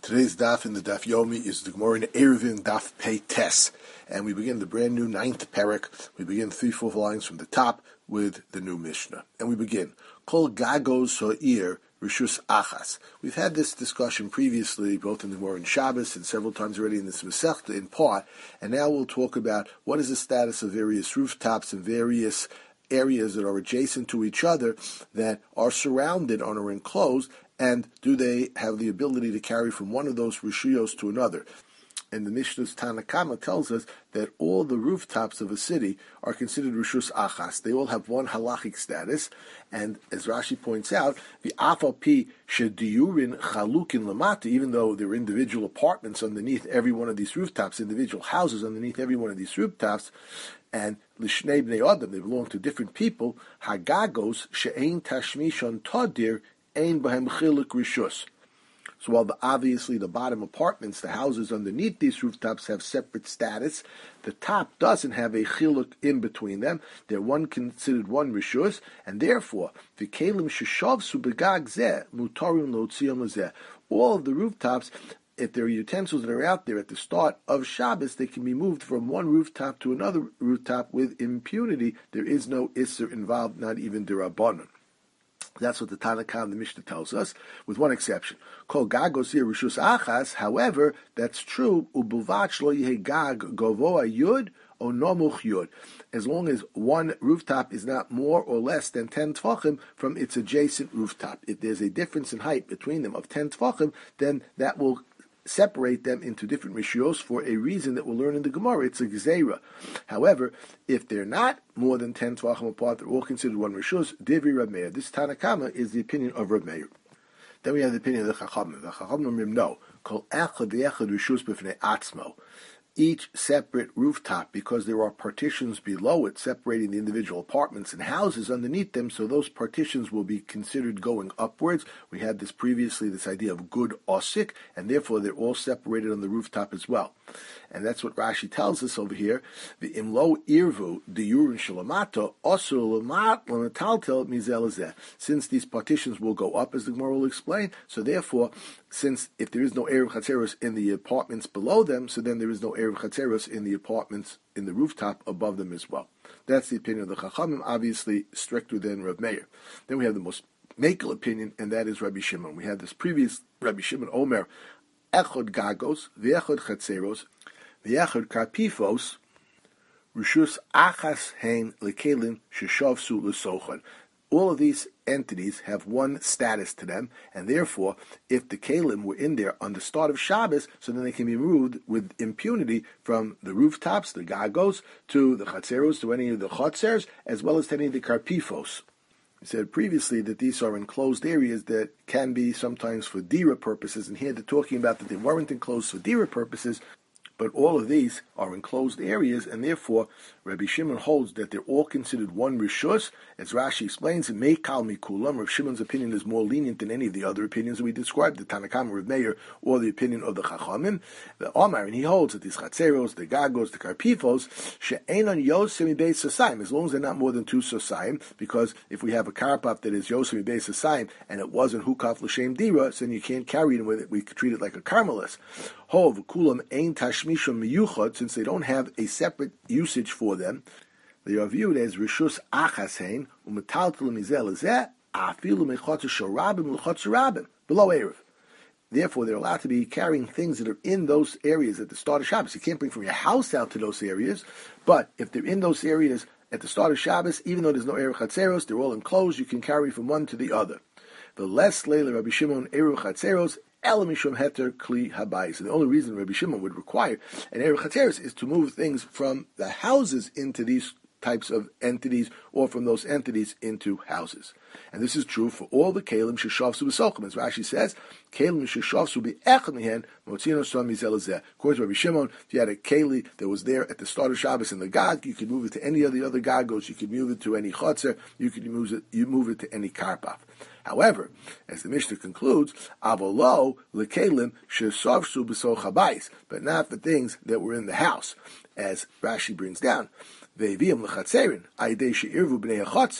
Today's daf in the Daf Yomi is the Gemara in Eruvin Daf Pei Tes, and we begin the brand new 9th parak. We begin 3 full lines from the top with the new Mishnah, and we begin Kol Gagos Ha'ir Rishus Achas. We've had this discussion previously, both in the Gemara in Shabbos and several times already in this Masechta in part, and now we'll talk about what is the status of various rooftops and various areas that are adjacent to each other that are surrounded or are enclosed, and do they have the ability to carry from one of those rishuyos to another? And the Mishnah's Tanakama tells us that all the rooftops of a city are considered rishus achas. They all have one halachic status, and as Rashi points out, the afal pi shediyurin chalukin lamata, even though there are individual apartments underneath every one of these rooftops, individual houses underneath every one of these rooftops, and lishnei bnei adam, they belong to different people. Hagagos she'ein tashmishon tadir ein bahem chiluk rishus. So while obviously the bottom apartments, the houses underneath these rooftops have separate status, the top doesn't have a chiluk in between them. They're one considered one rishus, and therefore the kelim sheshavsu begag zeh mutarim lotziyam lezeh. All of the rooftops, if there are utensils that are out there at the start of Shabbos, they can be moved from one rooftop to another rooftop with impunity. There is no isser involved, not even derabanan. That's what the Tanakh and the Mishnah tells us, with one exception. Kol gagos here rishus achas. However, that's true. Ubuvach lo yehe gag govoa yud o nomuch yud. As long as one rooftop is not more or less than 10 tefachim from its adjacent rooftop. If there's a difference in height between them of 10 tefachim, then that will separate them into different rishuyos for a reason that we'll learn in the Gemara. It's a gzeira. However, if they're not more than 10 tvachim apart, they're all considered one rishus. Divri Rav Meir. This Tanakama is the opinion of Rav Meir. Then we have the opinion of the Chachamim. The Chachamim no. Kol echad v'echad rishus b'fnei atzmo. Each separate rooftop, because there are partitions below it separating the individual apartments and houses underneath them, so those partitions will be considered going upwards. We had this previously, this idea of good osik, and therefore they're all separated on the rooftop as well. And that's what Rashi tells us over here. The imlo irvu diyurin shalamato osur lamat lamataltel mizelazeh. Since these partitions will go up, as the Gemara will explain, so therefore, since if there is no erev chatzeros in the apartments below them, so then there is no erev chatzeros in the apartments in the rooftop above them as well. That's the opinion of the Chachamim, obviously stricter than Rav Meir. Then we have the most makel opinion, and that is Rabbi Shimon. We had this previous Rabbi Shimon Omer, echod gagos, v'echod chatzeros, v'echod karpifos, rishus achas hein lekelim sheshavsu l'sochon. All of these entities have one status to them, and therefore, if the kalim were in there on the start of Shabbos, so then they can be moved with impunity from the rooftops, the gagos, to the chatzeros, to any of the chatzers, as well as to any of the karpifos. We said previously that these are enclosed areas that can be sometimes for dira purposes, and here they're talking about that they weren't enclosed for dira purposes, but all of these are enclosed areas, and therefore Rabbi Shimon holds that they're all considered one rishus. As Rashi explains, in Meikal Mikulam, Rabbi Shimon's opinion is more lenient than any of the other opinions that we described, the Tanakam, Rav Meir, or the opinion of the Chachamim. The Omar, and he holds that these chatzeros, the gagos, the karpifos, she'enon yosim beis sosayim, as long as they're not more than 2 sosayim, because if we have a karpaf that is yosim beis sosayim, and it wasn't hukaf l'shem dira, so then you can't carry it with it, we could treat it like a karmelis. Hov, kulam ein tashmishon miyuchot, since they don't have a separate usage for them, they are viewed as rishus achasein umetaltel mizel zeh afilu mechotz sharabim lechotz sharabim below erev. Therefore, they're allowed to be carrying things that are in those areas at the start of Shabbos. You can't bring from your house out to those areas, but if they're in those areas at the start of Shabbos, even though there's no erev chatzeros, they're all enclosed. You can carry from one to the other. The less leila Rabbi Shimon erev chatzeros. Elamishum heter kli habayis. So the only reason Rabbi Shimon would require an erev chatzeros is to move things from the houses into these types of entities, or from those entities into houses. And this is true for all the kelim sheshavsu b'sochim. As Rashi says, kelim sheshavsu b'echad mihen motzino som mizelazeh. According to Rabbi Shimon, if you had a keli that was there at the start of Shabbos in the gag, you could move it to any of the other gagos, you could move it to any chotzer, you move it to any karpaf. However, as the Mishnah concludes, avolo lekelim sheshavsu b'soch habayis, but not the things that were in the house, as Rashi brings down. If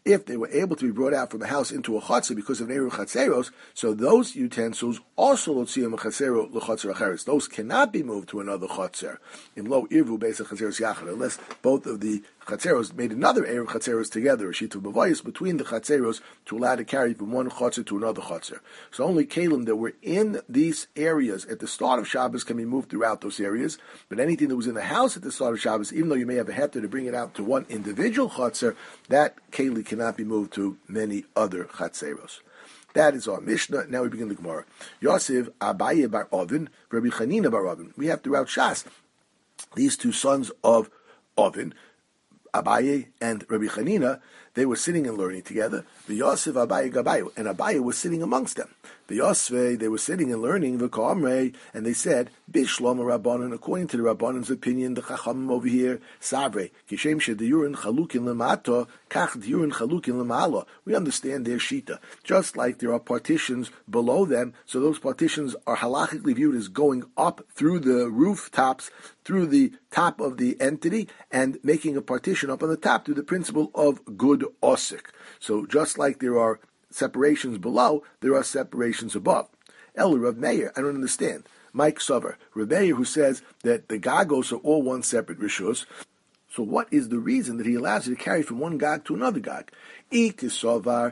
if they were able to be brought out from a house into a chatzar because of Eruv Chatzeros, so those utensils also Lotziyam Chatzero L'Chatzar Acheres. Those cannot be moved to another chatzar. In Lo Irvu Beis HaChatzeros Yachad, unless both of the Chatzeros made another Eruv Chatzeros together, a sheet of Bavayis between the Chatzeros to allow to carry from one chatzar to another chatzar. So only Kalim that were in these areas at the start of Shabbos can be moved throughout those areas, but anything that was in the house at the start of Shabbos, even though you may have a heter to bring it out to one individual chatzar, that Keli cannot be moved to many other Chatzeros. That is our Mishnah. Now we begin the Gemara. Yosef Abaye bar Ovin, Rabbi Chanina bar Ovin. We have throughout Shas these two sons of Ovin, Abaye and Rabbi Chanina. They were sitting and learning together. The Yosef Abaye Gabayu, and Abaye was sitting amongst them. The Yosef, they were sitting and learning the Kamrei, and they said, Bishlom Rabbanon, according to the Rabbanon's opinion, the Chachamim over here, Sabre, Kishem Shediyurin Chalukin Lemato, Kach Diyurin Chalukin Lemalo. We understand their Shita. Just like there are partitions below them, so those partitions are halachically viewed as going up through the rooftops, through the top of the entity, and making a partition up on the top through the principle of good osik. So just like there are separations below, there are separations above. El Rav Meir, I don't understand. Mike Sover, Rav Meir, who says that the gagos are all one separate rishus. So what is the reason that he allows you to carry from one gag to another gag? If he says that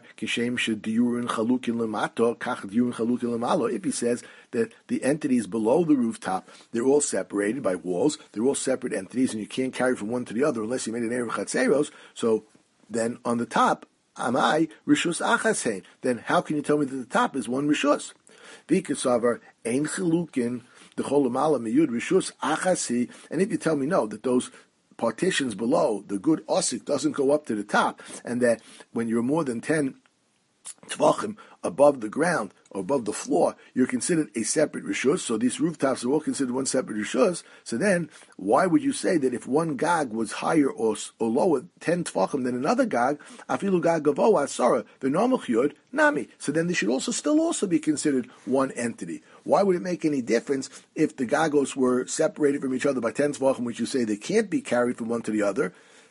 the entities below the rooftop, they're all separated by walls, they're all separate entities, and you can't carry from one to the other unless you made an Erev Chatzeros, so then on the top, Amai Rishus Achasein. Then how can you tell me that the top is one Rishus? Vikasavar Ein Chilukin the Cholamala Miyud Rishus Achasi. And if you tell me no, that those partitions below the good osik doesn't go up to the top, and that when you're more than 10 tvachim above the ground or above the floor, you're considered a separate rishus. So these rooftops are all considered one separate rishus. So then, why would you say that if one gag was higher or lower 10 tvachim than another gag, afilu gag gavo asara v'nomach yud nami? So then they should also be considered one entity. Why would it make any difference if the gagos were separated from each other by 10 tvachim, which you say they can't be carried from one to the other?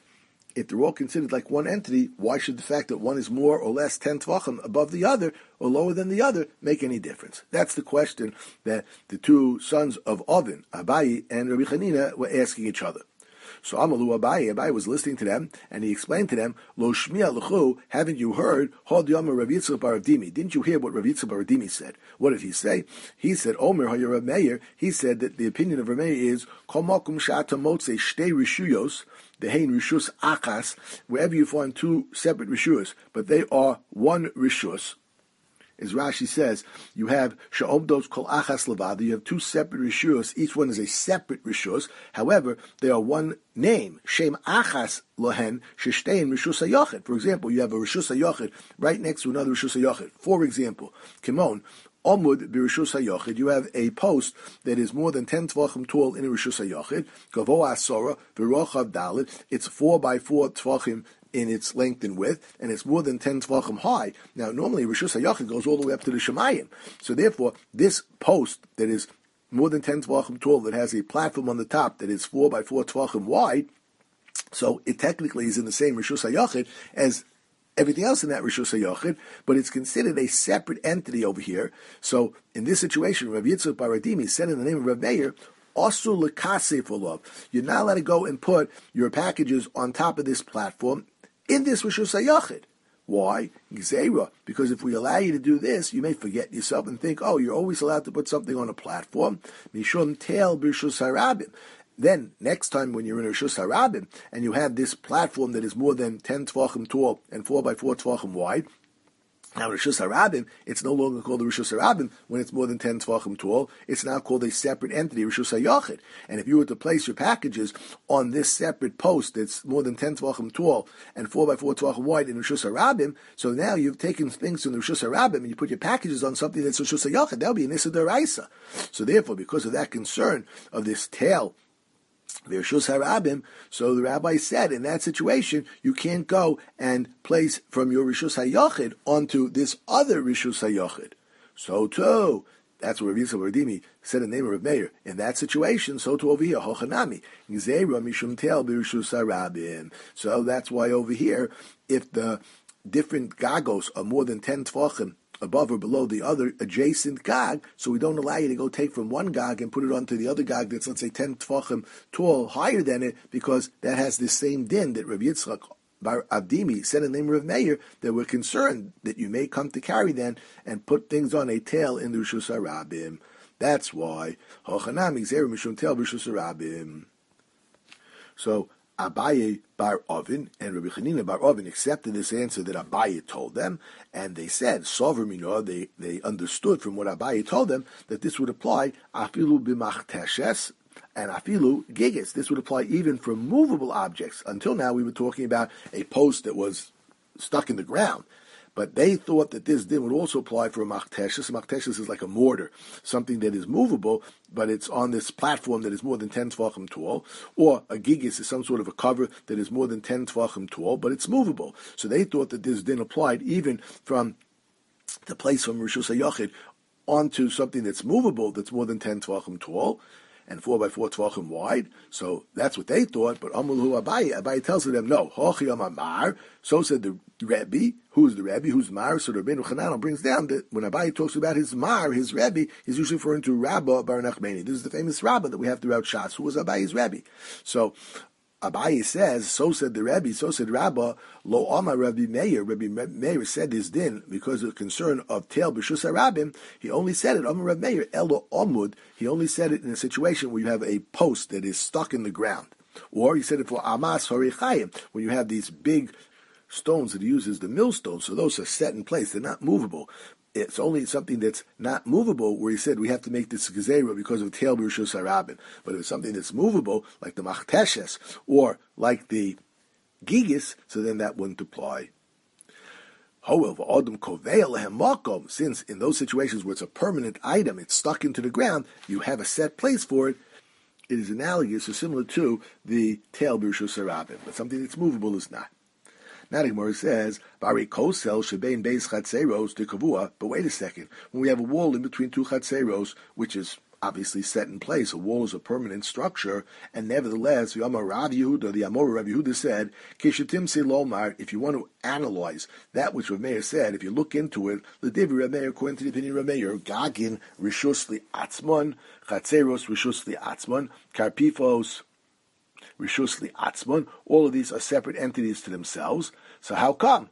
If they're all considered like one entity, why should the fact that one is more or less 10 tvachim above the other or lower than the other make any difference? That's the question that the two sons of Ovin, Abaye and Rabbi Chanina, were asking each other. So Amalu Abaye was listening to them, and he explained to them, Lo shmiya l'chu, haven't you heard, Hod Yama Rav Yitzchak bar Dimi? Didn't you hear what Rav Yitzchak bar Dimi said? What did he say? He said, Omer ha Rav Meir, he said that the opinion of Rav Meir is, Kol makum sh'ata motze shtei rishuyos, the hein rishus achas, wherever you find two separate rishus, but they are one rishus. As Rashi says, you have sha'omdos kol achas levada. You have two separate rishus. Each one is a separate rishus. However, they are one name. Shem achas lohen sheshtein rishus hayochid. For example, you have a rishus hayochid right next to another rishus hayochid. For example, Kimon. Omud b'Rishus HaYochid, you have a post that is more than 10 tvachim tall in a Rishus HaYochid. Gavo Asora v'Rochav Dalet, it's 4 by 4 tvachim in its length and width, and it's more than 10 tvachim high. Now, normally Rishus HaYochid goes all the way up to the Shemayim. So therefore, this post that is more than 10 tvachim tall, that has a platform on the top that is 4 by 4 tvachim wide, so it technically is in the same Rishus HaYochid as everything else in that Rishus HaYochid, but it's considered a separate entity over here. So in this situation, Rav Yitzchak bar Dimi said in the name of Rav Meir, Osur l'kaseh for love. You're not allowed to go and put your packages on top of this platform in this Rishus HaYochid. Why? Gzeira. Because if we allow you to do this, you may forget yourself and think, oh, you're always allowed to put something on a platform. Mishum tel b'Rishus HaRabim. Then, next time when you're in a Rishus HaRabim, and you have this platform that is more than 10 tvachim tall and 4 by 4 tvachim wide, now Rishus HaRabim, it's no longer called a Rishus HaRabim when it's more than 10 tvachim tall. It's now called a separate entity, Rishus HaYochid. And if you were to place your packages on this separate post that's more than 10 tvachim tall and 4 by 4 tvachim wide in Rishus HaRabim, so now you've taken things from the Rishus HaRabim and you put your packages on something that's Rishus HaYochid. That'll be an Issa D'Oraisa. So therefore, because of that concern of this tail, Rishus HaRabim, so the rabbi said, in that situation, you can't go and place from your Rishus HaYochid onto this other Rishus HaYochid. So too, that's what Rav Yitzchak bar Dimi said in the name of Rav Meir. In that situation, so too over here, Hochanami, Gzeira mishum tel b'Rishus HaRabim. So that's why over here, if the different gagos are more than 10 tvachim above or below the other adjacent gag, so we don't allow you to go take from one gag and put it onto the other gag that's, let's say, 10 tvachim tall, higher than it, because that has the same din that Rabbi Yitzchak Bar Avdimi said in the name of Rav Meir, that we're concerned that you may come to carry then and put things on a tail in the Rishus HaRabim. That's why Hochanami Gzeira Mishum Tail Rishus HaRabim. So Abaye Bar Ovin and Rabbi Chanina Bar Ovin accepted this answer that Abaye told them, and they said, Sover Minor, they understood from what Abaye told them that this would apply Afilu B'machteshes and Afilu Gigas. This would apply even for movable objects. Until now we were talking about a post that was stuck in the ground. But they thought that this din would also apply for a machteshes. A machteshes is like a mortar, something that is movable, but it's on this platform that is more than 10 tvachim tall. Or a gigis is some sort of a cover that is more than 10 tvachim tall, but it's movable. So they thought that this din applied even from the place from Rishus HaYachid onto something that's movable, that's more than 10 tvachim tall, and 4 by 4 tvachim wide. So that's what they thought. But Amulhu Abaye tells them, no. Hochi Amar. So said the Rebbe. Who's the Rebbe? Who's Mar? So the Rabbeinu Chananel brings down that when Abaye talks about his Mar, his Rebbe, he's usually referring to Rabbah Bar Nachmani. This is the famous Rabbah that we have throughout Shas, who was Abaye's Rebbe. So Abaye says, so said the Rebbe, so said Rabbah, Lo Amar Rabbi Meir. Rabbi Meir said this din because of the concern of Tail B'Shus HaRabim. He only said it, Amar Rabbi Meir, Elo Omud. He only said it in a situation where you have a post that is stuck in the ground. Or he said it for Amas Horichayim, when you have these big stones that he uses, the millstones, so those are set in place, they're not movable. It's only something that's not movable where he said we have to make this gezerah because of Tail B'Rishus HaRabim. But if it's something that's movable, like the machteshes, or like the gigis, so then that wouldn't apply. However, since in those situations where it's a permanent item, it's stuck into the ground, you have a set place for it, it is analogous or similar to the Tail B'Rishus HaRabim. But something that's movable is not. Now the Gemara says, Bari kosel shebein beis chatzeros de kavua. But wait a second. When we have a wall in between two chatzeros, which is obviously set in place, a wall is a permanent structure, and nevertheless, the Amar Rav Yehuda, the Amor Rav Yehuda said, Kishatim se lomar, if you want to analyze that which Rav Meir said, if you look into it, the Divi Rav Meir, according to the opinion of Rav Meir, Gagin rishus li atzmon, chatzeros rishus li atzmon, karpifos Rishus li Atzmon, all of these are separate entities to themselves. So how come?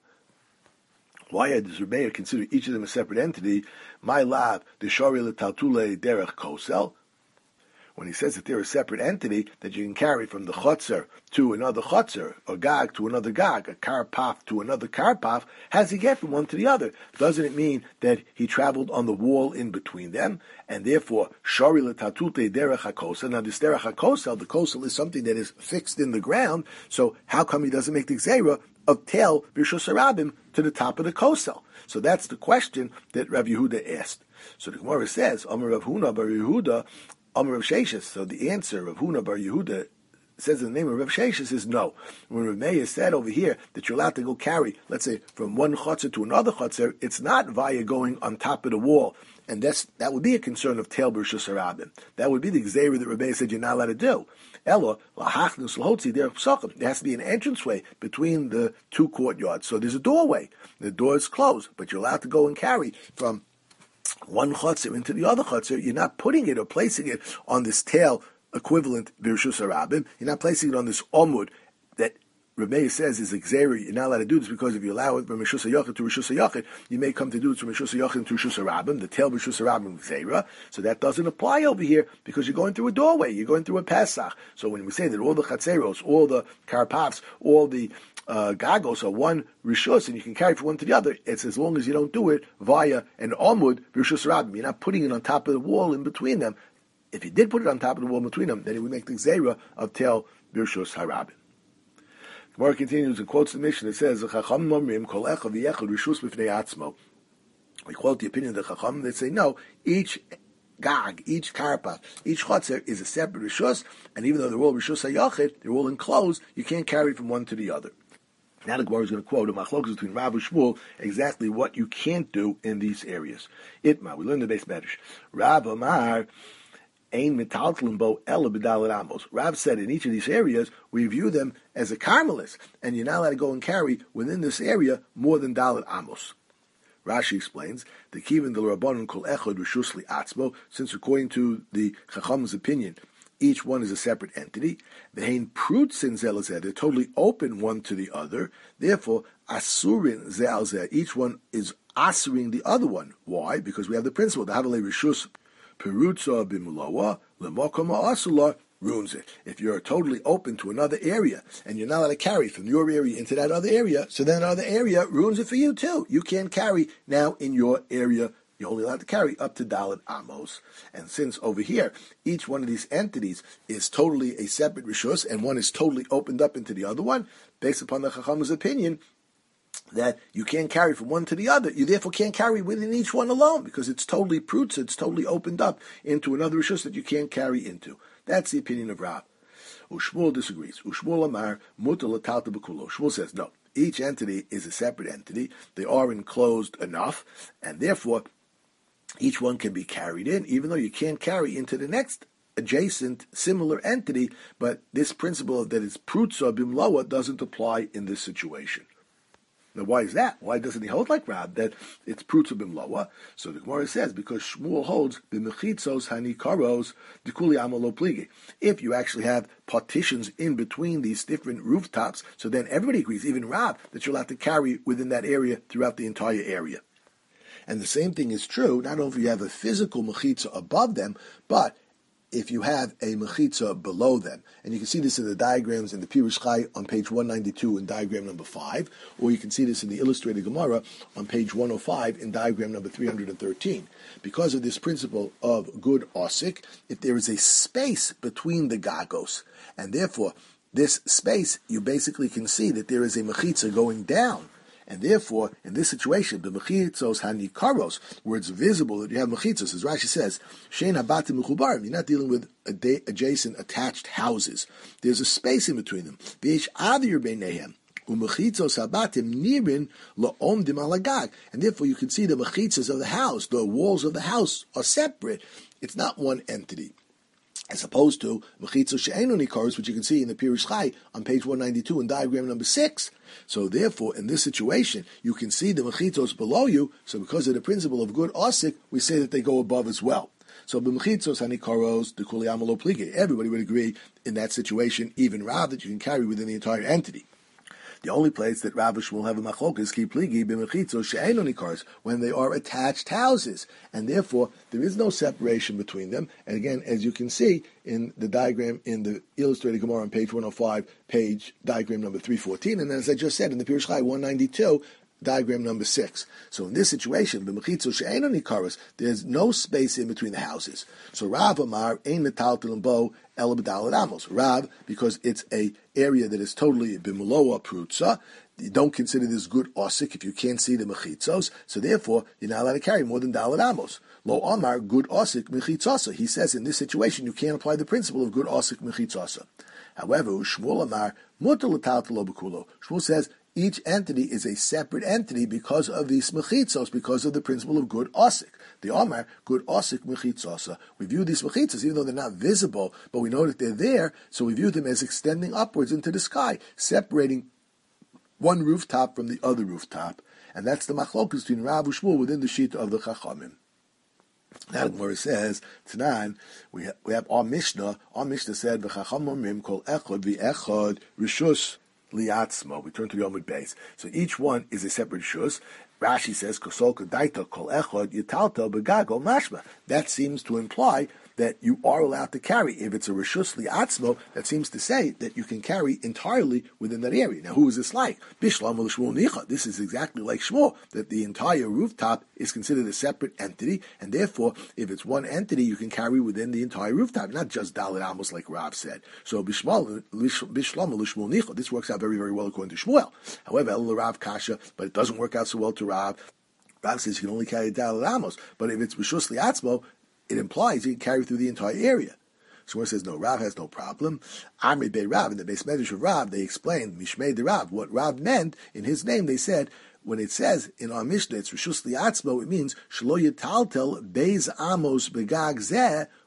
Why does Rebbe consider each of them a separate entity? My lab, the Shari L'Taltule Derech Kosel. When he says that they're a separate entity that you can carry from the chotzer to another chotzer, or gag to another gag, a karpaf to another karpaf, how does he get from one to the other? Doesn't it mean that he traveled on the wall in between them, and therefore shari letatute derech hakosel? Now this derech hakosel, the kosel is something that is fixed in the ground, so how come he doesn't make the gzeira of Tail B'Rishus HaRabim to the top of the kosel? So that's the question that Rav Yehuda asked. So the Gemara says, Amar Rav Huna Bar Yehuda, Amar Rav Sheshes. So the answer of Huna Bar Yehuda says in the name of Rav Sheshes is no. When Rav Meir said over here that you're allowed to go carry, let's say, from one chotzer to another chotzer, it's not via going on top of the wall. And that would be a concern of Tail B'Rishus HaRabim. That would be the gzeira that Rav Meir said you're not allowed to do. Elo, lahachnus l'hotzi derech psachim. There has to be an entranceway between the two courtyards. So there's a doorway. The door is closed, but you're allowed to go and carry from one chotzer into the other chotzer. You're not putting it or placing it on this tail equivalent B'Rishus HaRabim. You're not placing it on this omud that Rav Meir says is a gzeira. You're not allowed to do this because if you allow it from Rishus HaYachid to Rishus HaYachid, you may come to do it from Rishus HaYachid to Rishus HaRabim, the tail Rishus HaRabim gzeira. So that doesn't apply over here because you're going through a doorway. You're going through a Pesach. So when we say that all the chatzeros, all the karpavs, all the gagos are one rishus and you can carry from one to the other, it's as long as you don't do it via an omud Rishus HaRabim. You're not putting it on top of the wall in between them. If you did put it on top of the wall in between them, then it would make the gzeira of tail Rishus HaRabim. Gemara continues and quotes the Mishnah. It says, we quote the opinion of the Chacham that say, no, each gag, each karpa, each chotzer is a separate rishus, and even though they're all rishus hayachid, they're all enclosed, you can't carry from one to the other. Now the Gemara is going to quote a machlokas between Rav and Shmuel exactly what you can't do in these areas. Itma, we learn the base medrash. Rav Amar, Ein metaltalin bo ela b'dalet amos. Rav said in each of these areas, we view them as a carmelis, and you're not allowed to go and carry within this area more than dalet amos. Rashi explains, the Kivin del Rabbanon kol echad rishus li'atzmo, since according to the Chacham's opinion, each one is a separate entity. Ve'hein prutzin zelazeh, they're totally open one to the other. Therefore, asurin ze'alzeh, each one is asuring the other one. Why? Because we have the principle, the havale rishus perutza b'mulawa lemokama asula, ruins it. If you're totally open to another area and you're not allowed to carry from your area into that other area, so then other area ruins it for you too. You can't carry now in your area. You're only allowed to carry up to Dalet Amos. And since over here, each one of these entities is totally a separate Rishus, and one is totally opened up into the other one, based upon the Chacham's opinion, that you can't carry from one to the other. You therefore can't carry within each one alone, because it's totally prutz, it's totally opened up into another Rishus that you can't carry into. That's the opinion of Rav. Ushmuel disagrees. Ushmuel Amar mutal l'talta b'kulo. Shmuel says no. Each entity is a separate entity. They are enclosed enough, and therefore each one can be carried in, even though you can't carry into the next adjacent similar entity. But this principle that it's prutza bimloa doesn't apply in this situation. Now, why is that? Why doesn't he hold like Rab that it's prutza bimloa? So the Gemara says because Shmuel holds b'mechitzos hanikaros dekuli amalo pligi. If you actually have partitions in between these different rooftops, so then everybody agrees, even Rab, that you're allowed to carry within that area throughout the entire area. And the same thing is true, not only if you have a physical mechitza above them, but if you have a mechitza below them. And you can see this in the diagrams in the Pirush Chai on page 192 in diagram number 5, or you can see this in the illustrated Gemara on page 105 in diagram number 313. Because of this principle of good osik, if there is a space between the gagos, and therefore this space, you basically can see that there is a mechitza going down. And therefore, in this situation, the mechitzos hanikaros, where it's visible that you have mechitzos, as Rashi says, shein habatim mechubarim, you're not dealing with adjacent attached houses. There's a space in between them. V'yesh avir beinehem, u'mechitzos habatim nirin la'omdim alagag. And therefore, you can see the mechitzos of the house, the walls of the house are separate. It's not one entity. As opposed to mechitzos she'einu nikaros, which you can see in the Pirush Chai on page 192 in diagram number 6. So therefore, in this situation, you can see the mechitzos below you. So because of the principle of good osik, we say that they go above as well. So b'mechitzos hanikaros dekuli amalo pligi. Everybody would agree in that situation, even Rav, that you can carry within the entire entity. The only place that Rav and Shmuel have a machlok is ki pligi b'mechitzos she'einu nikaros, when they are attached houses, and therefore there is no separation between them. And again, as you can see in the diagram in the illustrated Gemara on page 105, page diagram number 314, and as I just said in the Pirush Chai 192. Diagram number 6. So in this situation, there's no space in between the houses. So Rav Amar ein metaltalin bo ela b'dalet amos. Rav, because it's a area that is totally b'muloa prutza, you don't consider this good osik if you can't see the mechitzos. So therefore, you're not allowed to carry more than dalet amos. Lo Amar good osik mechitzasa. He says in this situation you can't apply the principle of good osik mechitzasa. However, Shmuel Amar mutar l'taltalo b'kulo. Shmuel says each entity is a separate entity because of these mechitzos, because of the principle of good osik. The Omar, good osik mechitzosa. We view these mechitzos, even though they're not visible, but we know that they're there, so we view them as extending upwards into the sky, separating one rooftop from the other rooftop. And that's the machlokus between Rav and Shmuel within the sheet of the Chachamim. Now the Gemara says, Tanan, we have our Mishnah. Our Mishnah said, V'chachamim kol echad v'echad rishus liatzmo. We turn to the Yomud Beis. So each one is a separate shus. Rashi says, Kosol kadaita kol echad yitalta begago mashma. That seems to imply that you are allowed to carry. If it's a rishus liatzmo, that seems to say that you can carry entirely within that area. Now, who is this like? Bishlam l'shmuel nicha. This is exactly like Shmuel, that the entire rooftop is considered a separate entity, and therefore, if it's one entity, you can carry within the entire rooftop, not just dalet amos like Rav said. So bishlam l'shmuel nicha. This works out very, very well according to Shmuel. However, el Rav kasha, but it doesn't work out so well to Rav. Rav says you can only carry dalet amos, but if it's rishus liatzmo, it implies you can carry through the entire area. So one says, no, Rav has no problem. Amri Bey Rav, in the base medrash of Rav, they explained, Mishmei de Rav, what Rav meant in his name. They said, when it says in our Mishnah, it's Rishus Liatzmo, it means, Shlo Yitaltel Beis Amos Begag Zeh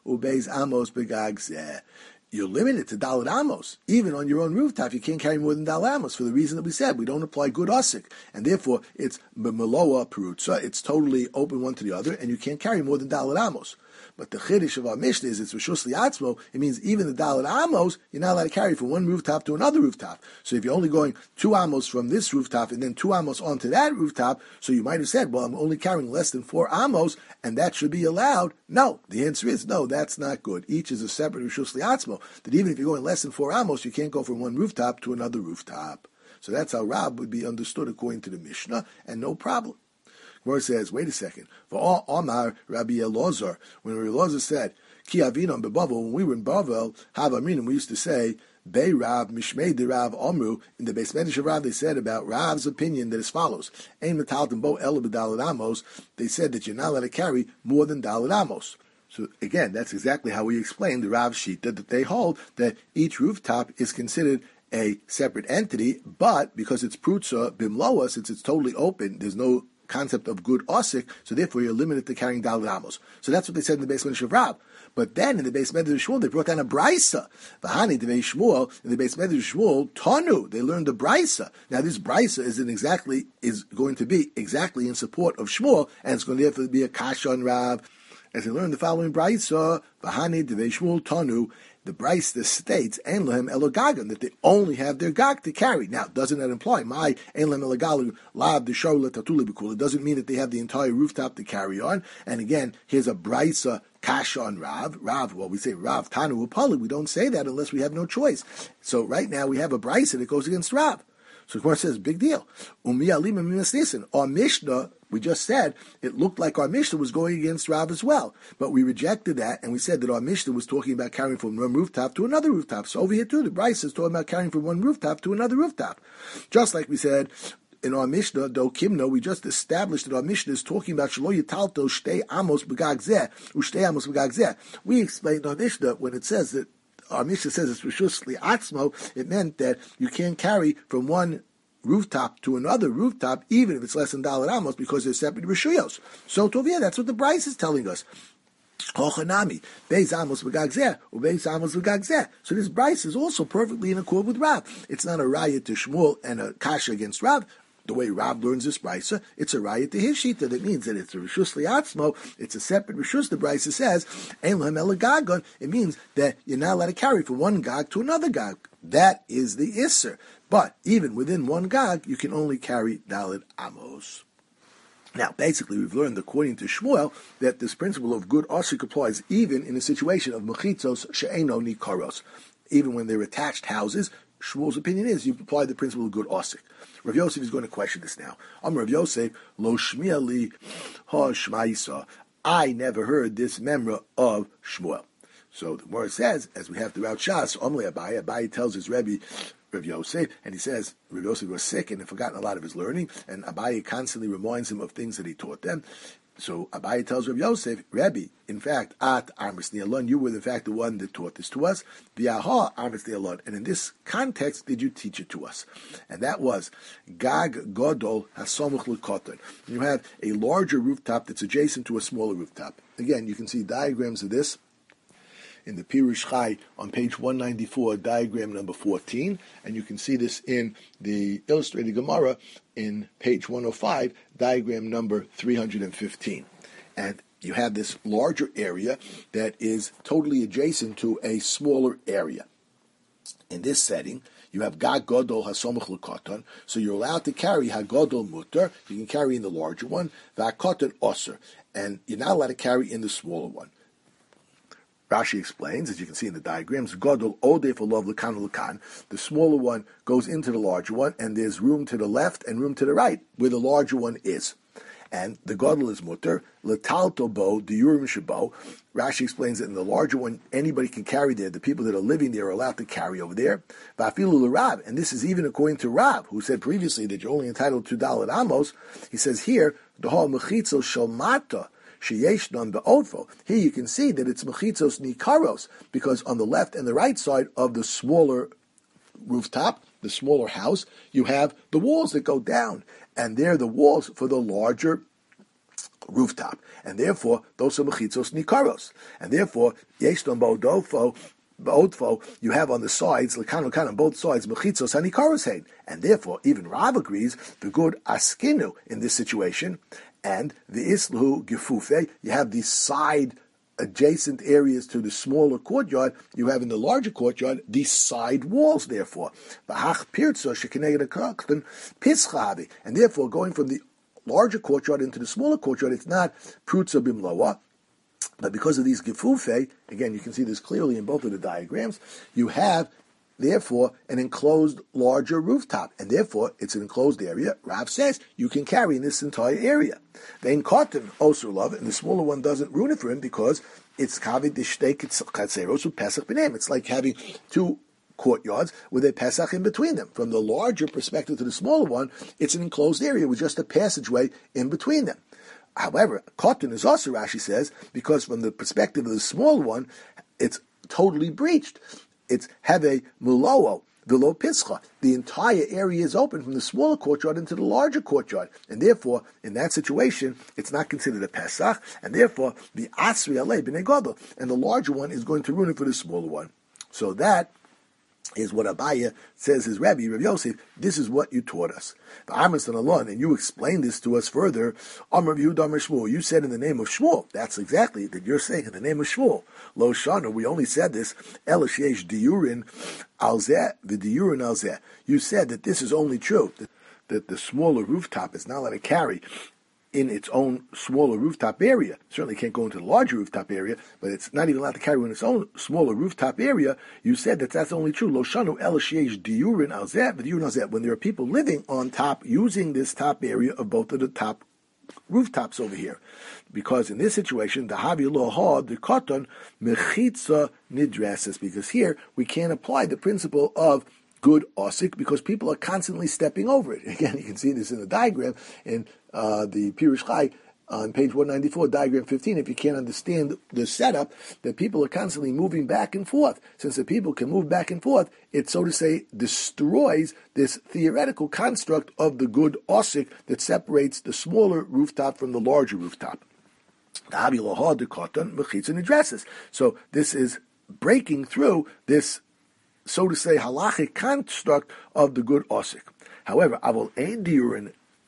ubeis amos begag zeh. You're limited to Dalet Amos. Even on your own rooftop, you can't carry more than Dalet Amos for the reason that we said. We don't apply good Osik. And therefore, it's Meloa Perutza. It's totally open one to the other, and you can't carry more than Dalet Amos. But the Chiddush of our Mishnah is it's Rishus Liatzmo. It means even the Dalet Amos, you're not allowed to carry from one rooftop to another rooftop. So if you're only going 2 Amos from this rooftop and then 2 Amos onto that rooftop, so you might have said, well, I'm only carrying less than 4 Amos, and that should be allowed. No, the answer is no, that's not good. Each is a separate Rishus Liatzmo. That even if you're going less than 4 Amos, you can't go from one rooftop to another rooftop. So that's how Rab would be understood according to the Mishnah, and no problem. Gemara says, wait a second. For all Omar Rabbi Elazar, when Rabbi Elazar said, Ki avinon beBavel, when we were in Bavel, Hav Aminim, we used to say, Bei Rav Mishmei de Rav Omru. In the Beis Medrash of Rav, they said about Rav's opinion that as follows: Ein metalton bo ela b'Dalet Amos. They said that you're not allowed to carry more than Dalet Amos. So again, that's exactly how we explained the Rav Shita, that they hold that each rooftop is considered a separate entity, but because it's Prutza Bimloa, since it's totally open, there's no concept of good osik, so therefore you're limited to carrying Dalet Amos. So that's what they said in the Beis Medrash of Rab. But then in the Beis Medrash of Shmuel, they brought down a Braisa. V'hani Devei Shmuel, in the Beis Medrash of Shmuel, Tanu, they learned a Braisa. Now this Braisa is going to be exactly in support of Shmuel, and it's going to therefore be a Kasha on Rab. As they learned the following Braisa, V'hani Devei Shmuel, Tanu, the Braisa states, Ein Lehem Elogagan, that they only have their gag to carry. Now, doesn't that imply, my Ein Lehem Elogalu, Lav D'Shor L'Tatuli B'Kul? It doesn't mean that they have the entire rooftop to carry on. And again, here's a Braisa Kasha on Rav. Well, we say Rav Tanu Upali. We don't say that unless we have no choice. So right now we have a Braisa that goes against Rav. So the Gemara says, big deal. Our Mishnah, we just said, it looked like our Mishnah was going against Rav as well. But we rejected that, and we said that our Mishnah was talking about carrying from one rooftop to another rooftop. So over here too, the Bryce is talking about carrying from one rooftop to another rooftop. Just like we said in our Mishnah, Do Kimno, we just established that our Mishnah is talking about Shlo Yitalto Shtei Amos B'Gag Zeh, Ushtei Amos B'Gag Zeh. We explained our Mishnah when it says that our Mishnah says it's Rishus Li'atzmo, it meant that you can't carry from one rooftop to another rooftop, even if it's less than Dalet Amos, because they're separate Rishuyos. So Tovia, that's what the Bryce is telling us. Hochanami, Beis Amos B'Gag Zeh, or Beis Amos B'Gag Zeh. So this Bryce is also perfectly in accord with Rav. It's not a raya to Shmuel and a kasha against Rav. The way Rav learns this Brisa, it's a raya to his shita. That means that it's a Rishus Liatzmo, it's a separate Rishus. The Brisa says, Ein Lehem Elagagon. It means that you're not allowed to carry from one gag to another gag. That is the Isser. But even within one gag, you can only carry Dalet Amos. Now, basically, we've learned, according to Shmuel, that this principle of good osik applies even in a situation of mechitzos she'eno nikaros. Even when they're attached houses, Shmuel's opinion is you apply the principle of good osik. Rav Yosef is going to question this now. Rav Yosef, lo shmiya li ha shma'isa. I never heard this memra of Shmuel. So the Gemara says, as we have throughout Shas, Omle Abaye tells his Rebbe, Rav Yosef, and he says Rav Yosef was sick and had forgotten a lot of his learning, and Abaye constantly reminds him of things that he taught them. So Abaye tells Rav Yosef, Rebbe, in fact, at Amos Ni'alon, you were in fact the one that taught this to us. V'yaha Amos Ni'alon, and in this context did you teach it to us? And that was Gag Godol Hasomuch L'Koton. You have a larger rooftop that's adjacent to a smaller rooftop. Again, you can see diagrams of this in the Pirush Chai on page 194, diagram number 14, and you can see this in the Illustrated Gemara in page 105, diagram number 315. And you have this larger area that is totally adjacent to a smaller area. In this setting, you have Gag Godol Hasomach L'Koton, so you're allowed to carry Hagodol Mutter, you can carry in the larger one, V'Hakoton Osir, and you're not allowed to carry in the smaller one. Rashi explains, as you can see in the diagrams, Godol Odef Olav L'Kan L'Kan. The smaller one goes into the larger one, and there's room to the left and room to the right, where the larger one is. And the Godol is mutter, L'Talto Bo, the Urim Shabo. Rashi explains that in the larger one, anybody can carry there. The people that are living there are allowed to carry over there. Va'afilu l'Rav, and this is even according to Rav, who said previously that you're only entitled to Dalet Amos. He says here, D'ho Mechitzo Shalmata, here you can see that it's mechitzos nikaros, because on the left and the right side of the smaller rooftop, the smaller house, you have the walls that go down, and they're the walls for the larger rooftop, and therefore those are mechitzos nikaros, and therefore yeshton ba'odfo you have on the sides lekan on both sides mechitzos hanikaros hein, and therefore even Rav agrees the good askinu in this situation, and the islu gefufe you have these side adjacent areas to the smaller courtyard, you have in the larger courtyard these side walls, therefore. And therefore, going from the larger courtyard into the smaller courtyard, it's not prutza bimloa, but because of these gefufe, again, you can see this clearly in both of the diagrams, you have therefore an enclosed larger rooftop, and therefore it's an enclosed area. Rav says you can carry in this entire area. Vein cotton also love, and the smaller one doesn't ruin it for him because it's kavid dishtei katseros pesach b'neim. It's like having two courtyards with a pesach in between them. From the larger perspective to the smaller one, it's an enclosed area with just a passageway in between them. However, cotton is also, Rashi says, because from the perspective of the small one, it's totally breached. It's heve muloo, velo pischa. The entire area is open from the smaller courtyard into the larger courtyard, and therefore, in that situation, it's not considered a pesach, and therefore, the asri alei b'nei gadol, and the larger one is going to ruin it for the smaller one. So that is what Abaya says his Rabbi, Rav Yosef, this is what you taught us. And you explained this to us further. Amar Yehuda Amar Shmuel, you said in the name of Shmuel. That's exactly that you're saying in the name of Shmuel. Lo Shana, we only said this, Ela sheyesh diurin al zeh v'diurin al zeh. You said that this is only true, that the smaller rooftop is not allowed to carry in its own smaller rooftop area. Certainly can't go into the larger rooftop area, but it's not even allowed to carry in its own smaller rooftop area. You said that that's only true. Lo shanu el sheyesh diurin al zeh v'diurin al zeh. When there are people living on top, using this top area of both of the top rooftops over here. Because in this situation, the havi lo ha, the cotton, mechitza nidresses, because here we can't apply the principle of good osik because people are constantly stepping over it. Again, you can see this in the diagram in the Pirush Chai on page 194, diagram 15. If you can't understand the setup, that people are constantly moving back and forth. Since the people can move back and forth, it, so to say, destroys this theoretical construct of the good osik that separates the smaller rooftop from the larger rooftop. So this is breaking through this, so to say, halachic construct of the good osik. However, avol ein diurin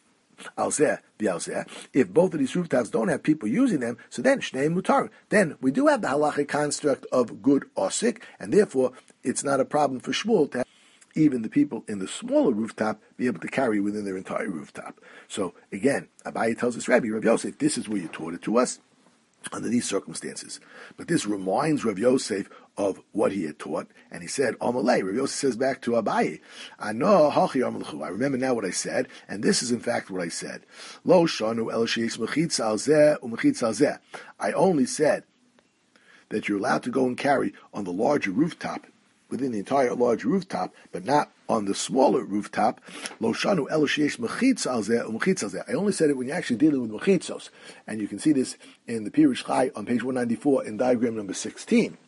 al zeh v'al zeh, if both of these rooftops don't have people using them, so then shnei mutar. Then we do have the halachic construct of good osik, and therefore it's not a problem for Shmuel to have even the people in the smaller rooftop be able to carry within their entire rooftop. So again, Abaye tells us, Rav Yosef, this is where you taught it to us under these circumstances. But this reminds Rav Yosef of what he had taught, and he said, Amalei. Rav Yosef says back to Abaye, I remember now what I said, and this is in fact what I said. Lo shanu el sheyesh mechitza al zeh u'mechitza al zeh. I only said that you're allowed to go and carry on the larger rooftop, within the entire large rooftop, but not on the smaller rooftop. Lo shanu el sheyesh mechitza al zeh u'mechitza al zeh. I only said it when you're actually dealing with mechitzos, and you can see this in the Pirush Chai on page 194 in diagram number 16,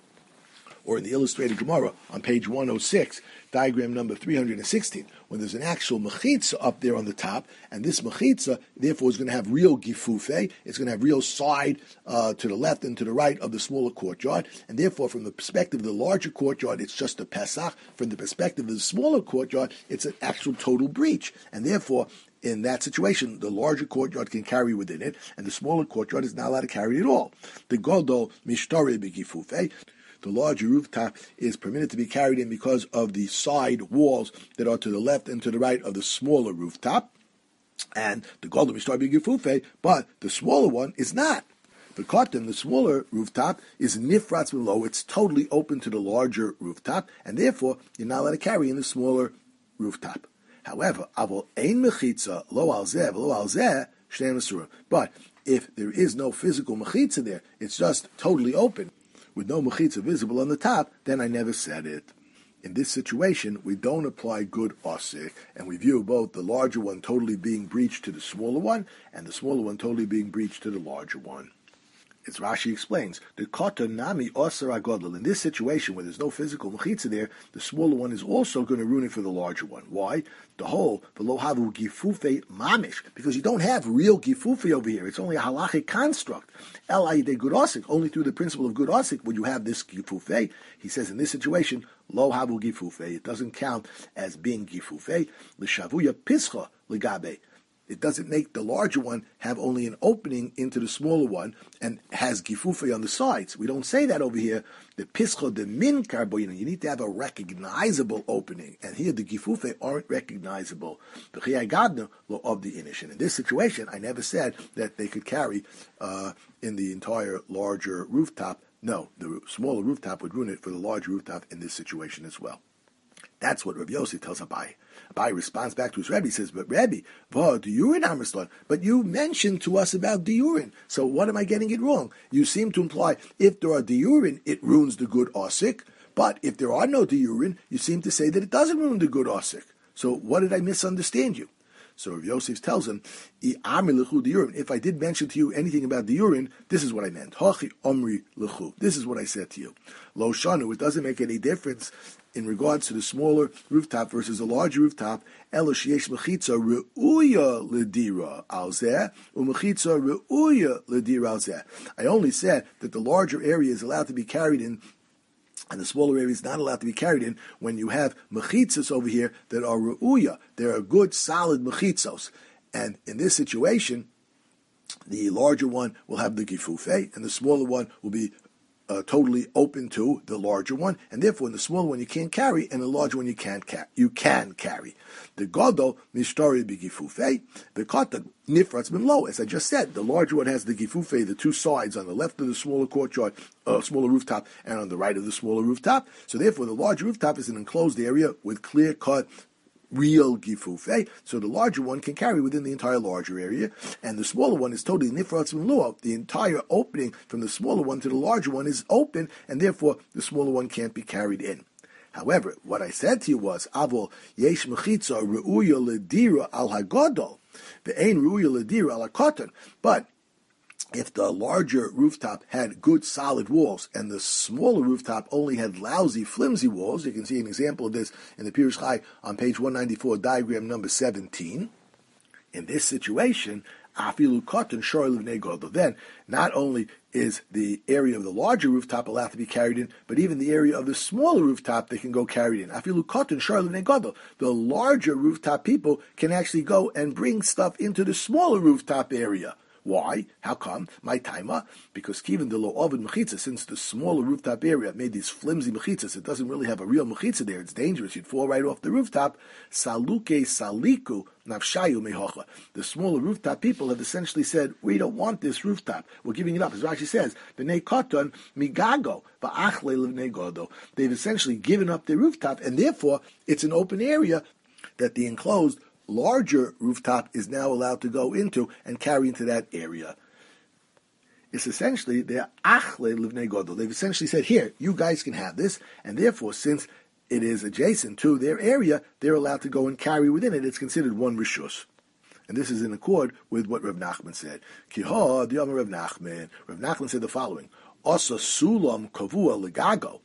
or in the illustrated Gemara on page 106, diagram number 316, when there's an actual mechitza up there on the top, and this mechitza, therefore, is going to have real gifufe, it's going to have real side to the left and to the right of the smaller courtyard, and therefore, from the perspective of the larger courtyard, it's just a pesach. From the perspective of the smaller courtyard, it's an actual total breach, and therefore, in that situation, the larger courtyard can carry within it, and the smaller courtyard is not allowed to carry at all. The godol mishtare begifufe. The larger rooftop is permitted to be carried in because of the side walls that are to the left and to the right of the smaller rooftop. And the golden mistar b'gefufe, but the smaller one is not. The cotton, the smaller rooftop, is nifratz below. It's totally open to the larger rooftop, and therefore you're not allowed to carry in the smaller rooftop. However, avol ein mechitza lo al zeh lo al zeh shnei mesura. But if there is no physical mechitza there, it's just totally open, with no mechitza visible on the top, then I never said it. In this situation, we don't apply good osik, and we view both the larger one totally being breached to the smaller one, and the smaller one totally being breached to the larger one. It's Rashi explains, the katan nami osar agodol. In this situation where there's no physical mechitza there, the smaller one is also going to ruin it for the larger one. Why? The whole, the lo havu gifufe mamish, because you don't have real gifufe over here. It's only a halachic construct. El ayde good osik. Only through the principle of good osik would you have this gifufe. He says in this situation, lo havu gifufe. It doesn't count as being gifufe. L'shavuya pischa legabe. It doesn't make the larger one have only an opening into the smaller one and has gifufe on the sides. We don't say that over here. The pischa de min karboina. You need to have a recognizable opening, and here the gifufe aren't recognizable. The chiyai lo of the inish. And in this situation, I never said that they could carry in the entire larger rooftop. No, the smaller rooftop would ruin it for the larger rooftop in this situation as well. That's what Rav Yossi tells Abai. Abai responds back to his Rebbe. He says, but Rebbe, but you mentioned to us about diurin. So what am I getting it wrong? You seem to imply if there are diurin, it ruins the good osik. But if there are no diurin, you seem to say that it doesn't ruin the good osik. So what did I misunderstand you? So Rav Yosef tells him, if I did mention to you anything about the urine, this is what I meant. Hachi omri lechu. This is what I said to you. Lo shanu, it doesn't make any difference in regards to the smaller rooftop versus the larger rooftop. Elo sheyesh mechitza re'uya ledira al zeh, u'mechitza re'uya ledira al zeh. I only said that the larger area is allowed to be carried in and the smaller area is not allowed to be carried in when you have mechitzos over here that are ru'uya. There are good, solid mechitzos. And in this situation, the larger one will have the gifufe, and the smaller one will be totally open to the larger one, and therefore in the smaller one you can't carry, and the larger one you can carry. The gadol mishtari b'gifufe, the katan nifratz b'mlo. As I just said, the larger one has the gifufe, the two sides on the left of the smaller courtyard, smaller rooftop, and on the right of the smaller rooftop. So therefore, the larger rooftop is an enclosed area with clear-cut real gifufe, so the larger one can carry within the entire larger area, and the smaller one is totally nifratz m'luah. The entire opening from the smaller one to the larger one is open, and therefore the smaller one can't be carried in. However, what I said to you was, avol yesh mechitza re'uya ledira al hagadol, ve'ein re'uya ledira al hakatan, but if the larger rooftop had good solid walls and the smaller rooftop only had lousy, flimsy walls, you can see an example of this in the Pirush Chai on page 194, diagram number 17. In this situation, afilu katan shor livnei gadol. Then, not only is the area of the larger rooftop allowed to be carried in, but even the area of the smaller rooftop they can go carried in. Afilu katan shor livnei gadol. The larger rooftop people can actually go and bring stuff into the smaller rooftop area. Why? How come? My taima, because kiven the lo ovid mechitza, since the smaller rooftop area made these flimsy mechitzas, it doesn't really have a real mechitza there. It's dangerous. You'd fall right off the rooftop. Saluke saliku nafshayu mehocha. The smaller rooftop people have essentially said, we don't want this rooftop. We're giving it up. As Rashi says, b'nei katan migago va'achle livnei godo. They've essentially given up their rooftop, and therefore it's an open area that the enclosed larger rooftop is now allowed to go into and carry into that area. It's essentially their achle livnei gadol. They've essentially said, here, you guys can have this, and therefore, since it is adjacent to their area, they're allowed to go and carry within it. It's considered one rishus. And this is in accord with what Rav Nachman said. Kiha d'amar Rav Nachman. Rav Nachman said the following: Asa sulam kavua legago.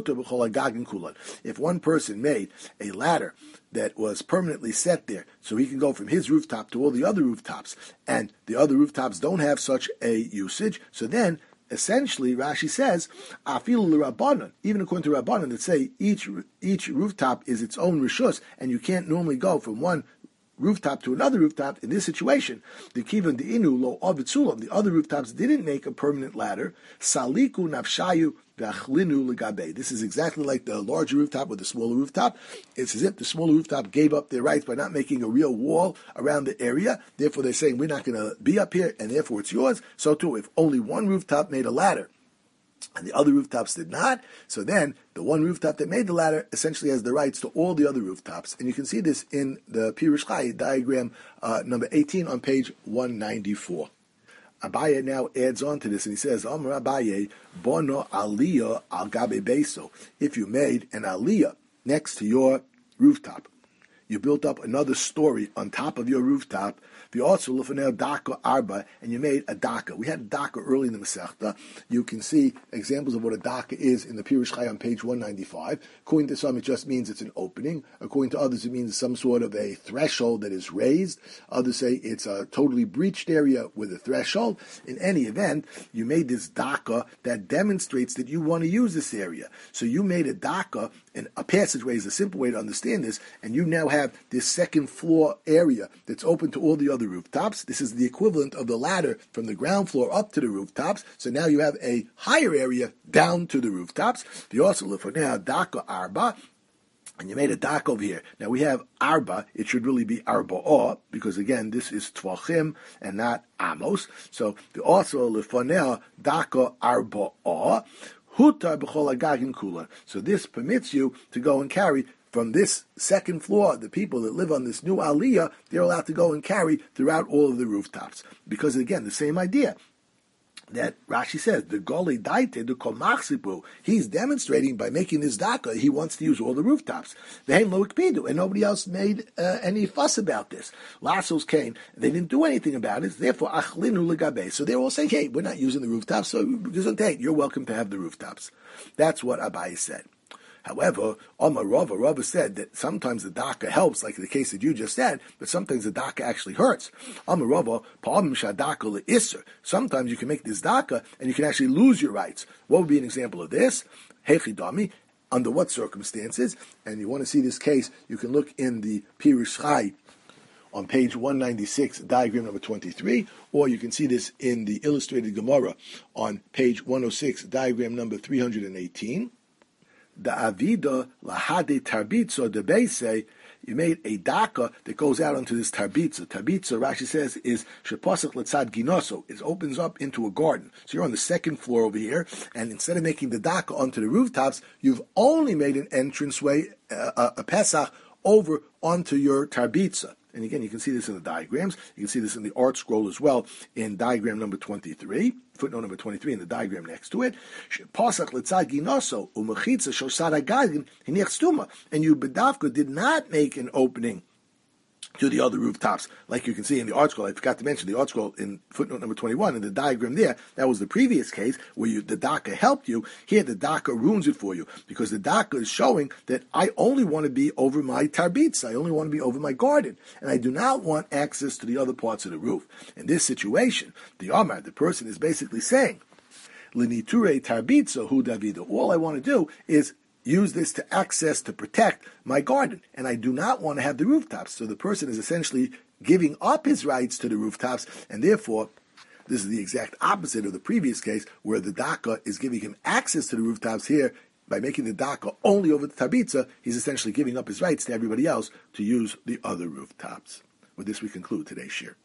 If one person made a ladder that was permanently set there, so he can go from his rooftop to all the other rooftops, and the other rooftops don't have such a usage, so then essentially Rashi says, afilu l'Rabbanan, even according to Rabbanan that say each rooftop is its own rishus, and you can't normally go from one rooftop to another rooftop. In this situation, the kivan de'inu lo avitzulam, the other rooftops didn't make a permanent ladder. Saliku nafshayu v'achlinu legabe. This is exactly like the larger rooftop with the smaller rooftop. It's as if the smaller rooftop gave up their rights by not making a real wall around the area. Therefore, they're saying we're not going to be up here, and therefore it's yours. So too, if only one rooftop made a ladder and the other rooftops did not, so then the one rooftop that made the ladder essentially has the rights to all the other rooftops. And you can see this in the Pirush Chai diagram number 18 on page 194. Abaye now adds on to this, and he says, Amar Abaye, bono aliyah al gabe beso. If you made an aliyah next to your rooftop, you built up another story on top of your rooftop. Also lefanei daka arba, and you made a daka. We had a daka early in the Masechta. You can see examples of what a daka is in the Pirush Chai on page 195. According to some, it just means it's an opening. According to others, it means some sort of a threshold that is raised. Others say it's a totally breached area with a threshold. In any event, you made this daka that demonstrates that you want to use this area. So you made a daka, and a passageway is a simple way to understand this, and you now have this second floor area that's open to all the other rooftops. This is the equivalent of the ladder from the ground floor up to the rooftops. So now you have a higher area down to the rooftops. You also look for now daka arba, and you made a daka over here. Now we have arba. It should really be arba'ah, because again, this is tvachim and not amos. So the also lefanea daka arba'ah. Hutar b'chol agagin kula. So this permits you to go and carry from this second floor. The people that live on this new aliyah, they're allowed to go and carry throughout all of the rooftops. Because again, the same idea that Rashi says, the goli daite, the komachsipu, he's demonstrating by making this daka, he wants to use all the rooftops. Vehem lo ikpidu, and nobody else made any fuss about this. Lassos came, they didn't do anything about it, therefore achlinu legabe. So they're all saying, hey, we're not using the rooftops, so hey, you're welcome to have the rooftops. That's what Abai said. However, Rava said that sometimes the daka helps, like in the case that you just said, but sometimes the daka actually hurts. Sometimes you can make this daka and you can actually lose your rights. What would be an example of this? Hechidami. Under what circumstances? And you want to see this case, you can look in the Pirush Chai on page 196, diagram number 23, or you can see this in the Illustrated Gemara on page 106, diagram number 318. The avida lahade tarbitza de beise, you made a daka that goes out onto this tarbitza. Tarbitza, Rashi says, is shepasach letzad ginoso. It opens up into a garden. So you're on the second floor over here, and instead of making the daka onto the rooftops, you've only made an entranceway, a pesach, over onto your tarbitza. And again, you can see this in the diagrams. You can see this in the art scroll as well in diagram number 23, footnote number 23 in the diagram next to it. And you, Bedavka, did not make an opening to the other rooftops, like you can see in the art scroll. I forgot to mention the art scroll in footnote number 21, in the diagram there. That was the previous case where the daka helped you. Here, the daka ruins it for you, because the daka is showing that I only want to be over my tarbitz. I only want to be over my garden, and I do not want access to the other parts of the roof. In this situation, the Amar, the person, is basically saying, L'niture tarbitza hu Davida. All I want to do is use this to access, to protect my garden, and I do not want to have the rooftops. So the person is essentially giving up his rights to the rooftops, and therefore, this is the exact opposite of the previous case, where the daka is giving him access to the rooftops. Here, by making the daka only over the tabitza, he's essentially giving up his rights to everybody else to use the other rooftops. With this, we conclude today's shir.